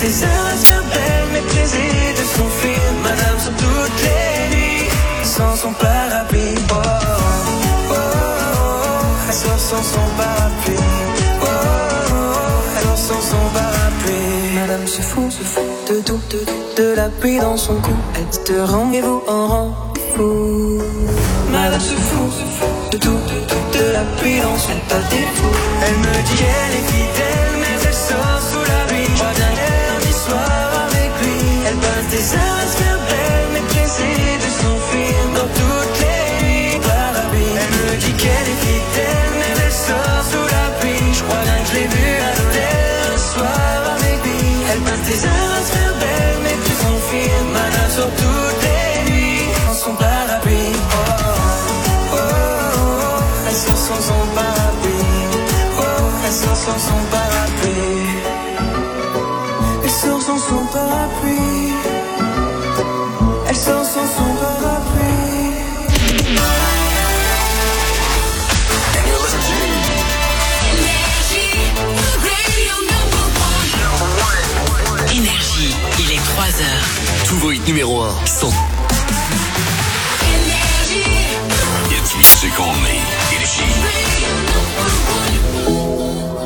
tes heures à se faire belle, maîtrisée de son film. Madame sur toutes les nuits, sans son parapluie. Oh, oh, oh, oh, elle sort sans son parapluie. Oh, oh, oh, elle sort sans son parapluie. Madame se fout de tout, de la pluie dans son cou. Elle te rendez-vous en rendez-vous. Madame se fout de tout, de la pluie dans son défaut. Elle me dit qu'elle est fidèle, mais elle sort sous la pluie. Je crois bien lundi soir avec lui. Elle passe des heures à se faire belle, maîtrisée de son film dans toutes les nuits. Parapluie. Elle me dit qu'elle est fidèle, mais elle sort sous la pluie. Je crois bien que je l'ai vue à l'hôtel un soir avec lui. Elle passe des heures à se faire belle, maîtrise son film. Madame sur toutes les nuits dans son parapluie. Oh, oh, oh, oh, elle sort sans son parapluie. Oh, elle sort sans son parapluie. Elle sort sans son parapluie. Elle sort sans son parapluie. And you're listening to Énergie, radio number one. Énergie, il est 3h. tous vos hits numéro 1 sont Énergie, It's Music Only. Énergie. radio number one.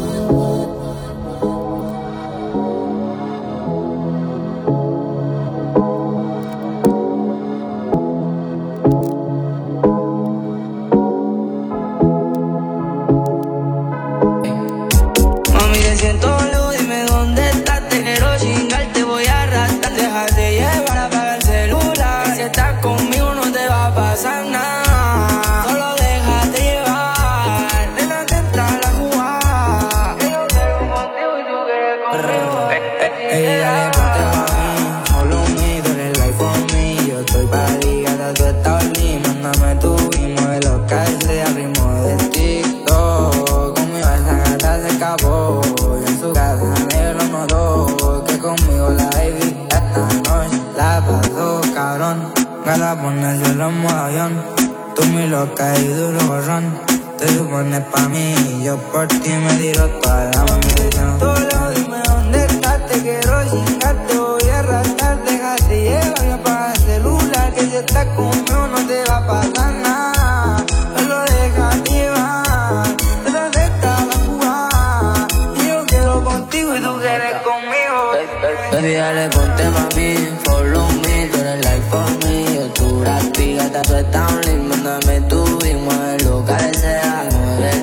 Mami, te siento luz, dime dónde estás. Te quiero chingar, te voy a arrastrar. Déjate llevar, apaga el celular. Si estás conmigo no te va a pasar nada. Solo déjate llevar. Nena, te entra la jugada. Que yo quiero contigo y tú quieres conmigo. Dale, ponte pa' mí, follow me, tú eres like for me. Yo estoy pa' ti, gata, tú estás lindo. Mándame tu y mueve lo que sea, ritmo de TikTok. Conmigo esa gata se escapó, y en su casa negro notó que conmigo la baby esta noche la pasó cabrón. Gata, pone el cielo en modo avión, tú muy loca y duro borrón. Te supones pa' mí, y yo por ti me tiro toda la munición. Solo dime dónde estás, te quiero chingar, te voy a arrastrar. Déjate llevar y apaga el celular, que si estás conmigo no te va a pasar nada. Solo déjate llevar, te te acepta la jugada. Y yo quiero contigo y tú quieres conmigo. Baby, dale, ponte pa' mí, follow me, tú eres like for me. Yo tu rapi, gata, tú estás lindo. Mándame tu y mueve lo que sea. Mueve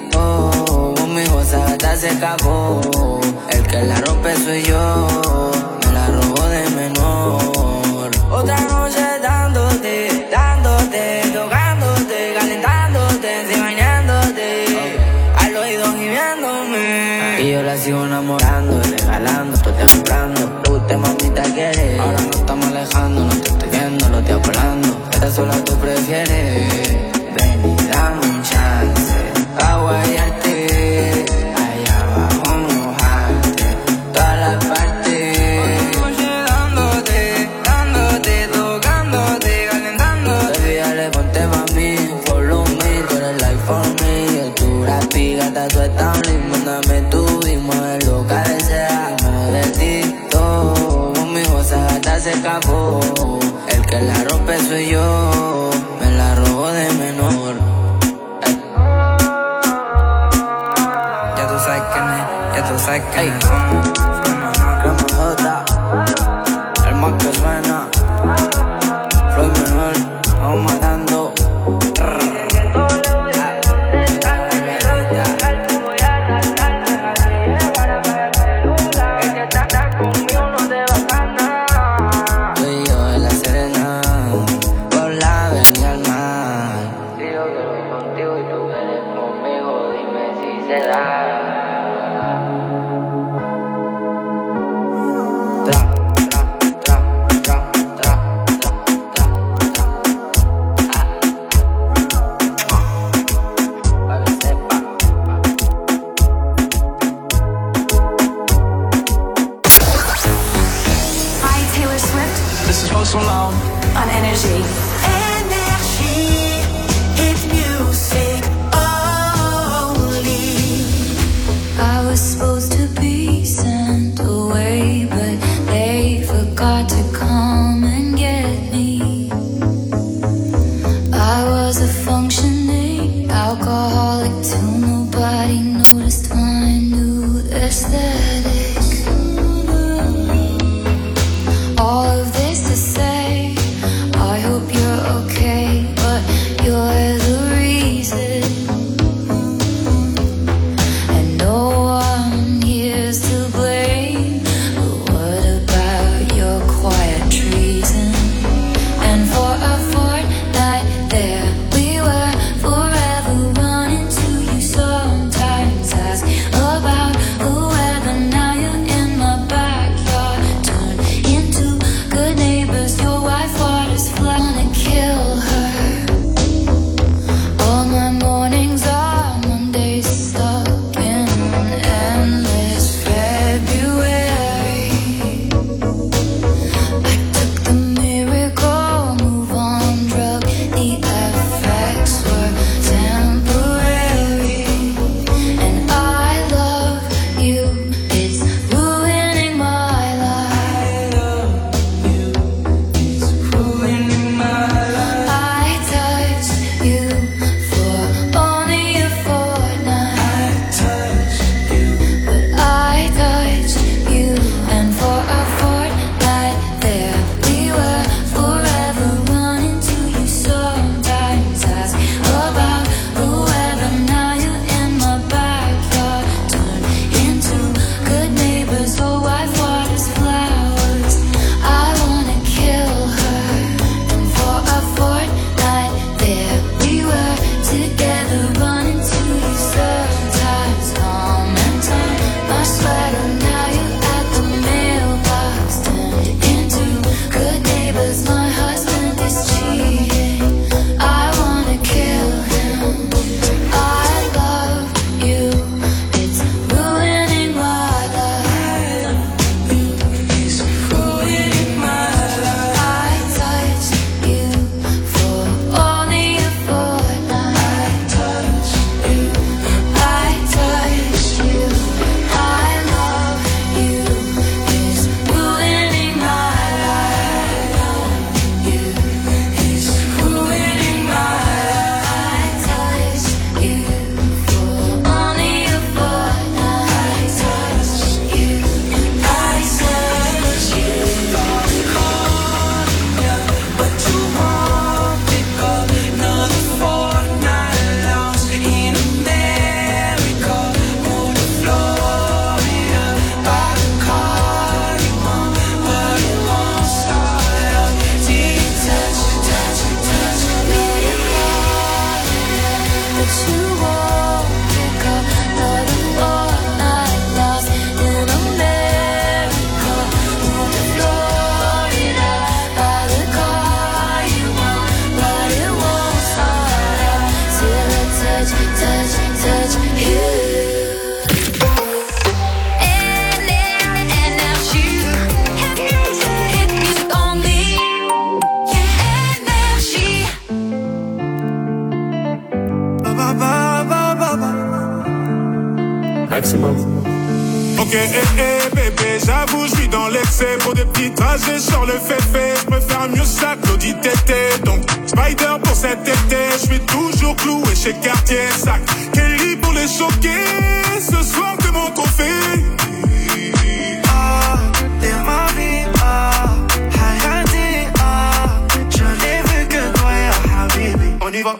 tipo, conmigo esa gata se escapó. El que la rompe soy yo, me la robo de menor. Otra noche dándote, tocándote, calentándote, bañándote, al oído gimiéndome. Y yo la sigo enamorando, regalando, tú te comprando. Tú te mamita quieres, ahora no estamos alejando. No te estoy viendo, lo estoy hablando. Esta sola tú prefieres. Ven y dame un chance, pa' guayarte, allá abajo mojarte, toda la parte. Dándote, tocándote, calentándote. Baby, dale, ponte pa' mí, follow me, tú eres like for me. Yo tu rapi, gata, tú estás lindo. Mándame tú y mueve lo que sea. Mueve el TikTok, conmigo esa gata se escapó. El que la rompe soy yo, me la robo de menor. Ya tú sabes quién es somos. Crema el más que suena. Floyd Manuel, vamos matando. Tú y yo en la Serena, por la avenida al mar. Si yo quiero ir contigo y tú quieres conmigo, dime si se da. This is Post Malone On Énergie. Energy, it's music only. I was supposed to be sent away, but aesthetic. All of this to say, I hope you're okay, but you're the reason. And no one here's to blame. But what about your quiet treason? And for a fortnight there we were, forever running to you. Sometimes ask about the weather. Now you're in my backyard, turn into good neighbors. Your wife waters flat, wanna kill her. All my mornings are Mondays, stuck in an endless February. I took the miracle move on drug, the effects were temporary. And I love you, it's ruining my life. I touched you for only a fortnight. But I touched you, and for a fortnight there we were, forever running to you. Sometimes ask about the weather. Now you're in my backyard, turn into good neighbors. Your wife waters flowers, I wanna kill her. And for a fortnight there we were, together running to you. Sometimes calm and turn my sweater. Now you're at the mailbox, turned into good neighbors. My husband is cheating, I wanna kill him. I love you, it's ruining my life. It's ruining my life. I touched you for only a fortnight. I touched you, I touched you. I love you, it's ruining my life. You, it's ruining my life. I touched you for only a fortnight. I touched you, I touched you. But you won't pick up another fortnight lost in America or Florida. By the car you want, but it won't start up. Till you touch, touch, touch me. But you won't pick up another fortnight lost in America or Florida. By the car you want, but it won't start up till I touch, touch, touch you. Energy, hit music only. Energy. Ok, bébé, j'avoue, je vis dans l'excès. Pour des petits trajets sur le fait-fait, je préfère mieux ça que l'audit tété. Donc, Spider pour cet été, je suis toujours cloué chez Cartier. Sac, Kelly pour les choquer. Ce soir, t'es mon trophée. T'es ma vie, Hayati, je n'ai vu que toi, Habibi. On y va.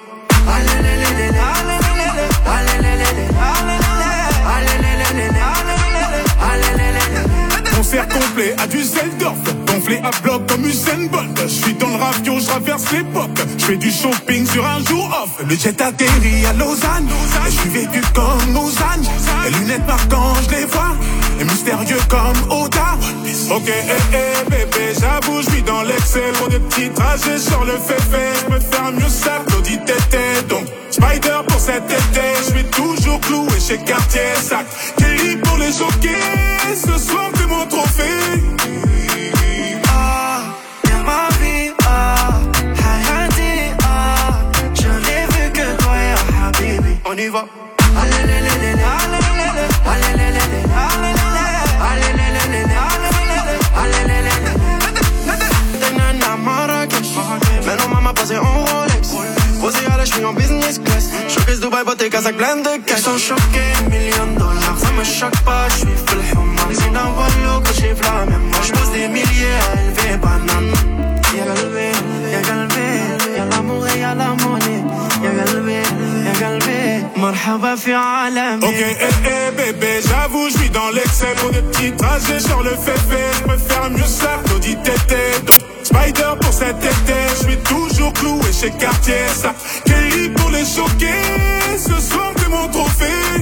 Concert complet à Düsseldorf, gonflé à bloc comme Usain Bolt. Je suis dans le ravio, je traverse l'époque. Je fais du shopping sur un jour off. Le jet atterrit à Lausanne. Et je suis vêtu comme Lausanne. Les lunettes marquantes, je les vois. Et mystérieux comme Oda. Ok, bébé, j'avoue, je vis dans l'excès. Pour des petits trajets sur le fait-fait, je préfère mieux ça que l'audit tété. Donc, Spider pour cet été, je suis toujours cloué chez Cartier. Sac, Kelly pour les choquer. Ce soir, t'es mon trophée. T'es ma vie, Hayati, je n'ai vu que toi, Habibi. On y va. Maintenant maman passé en Rolex. Posé à la, j'suis en business class. Showcase Dubaï, botte et casac plein de cash. Ils sont choqués, $1 000 000. me choque pas, j'suis full human. Zina Wallo, que j'ai v'la même. Moi j'pose des milliers à élever banane. Y'a galvé, y'a l'amour et y'a la monnaie. Y'a galvé, marhaba fi alami. Ok, bébé, j'avoue, j'vis dans l'excès. Pour des petits trajets sur le féfé, j'préfère mieux ça, Claudie Tété. Donc, Spider pour cet été, j'suis toujours cloué chez Cartier. Ça, Kelly pour les choquer, ce soir t'es mon trophée.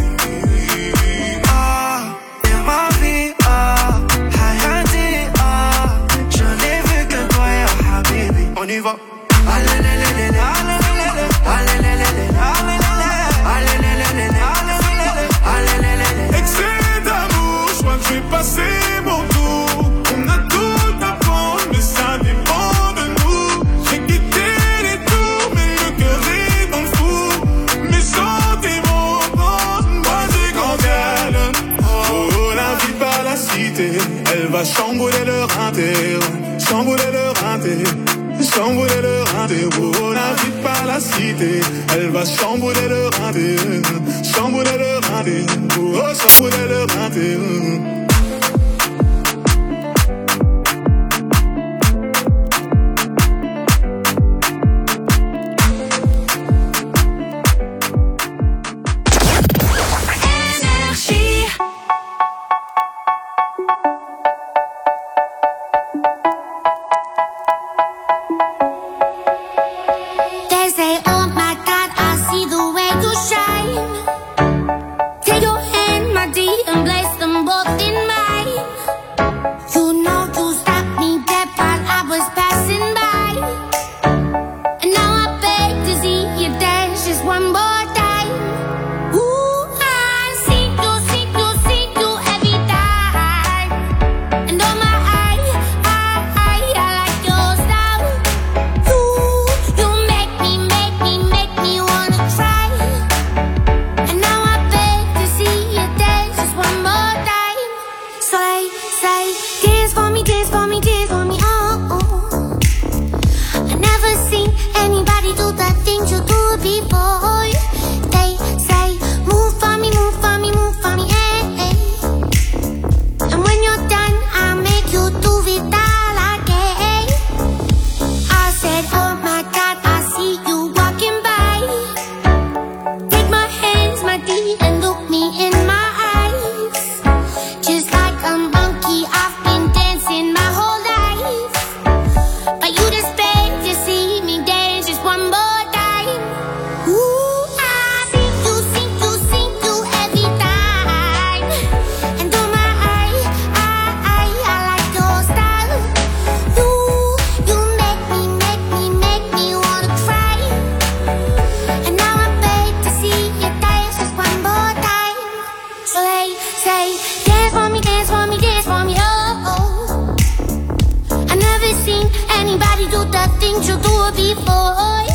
T'es ma vie, hayati, je n'ai vu que toi, ya habibi. On y va. Excès d'amour, j'crois que j'vais passer mon tour. On a tout à prendre, mais ça dépend de nous. J'ai quitté les tours, mais le cœur est dans le four. Mes sentiments pensent, moi j'ai grandi à l'homme. Oh, la vie par la cité, elle va chambouler leur intérêt. Chambouler leur intérêt. Chambouler leur intérêt, oh, la vie par la cité. Elle va chambouler leur intérêt. Chambouler leur intérêt, oh, chambouler leur intérêt. Anybody do the things you do before?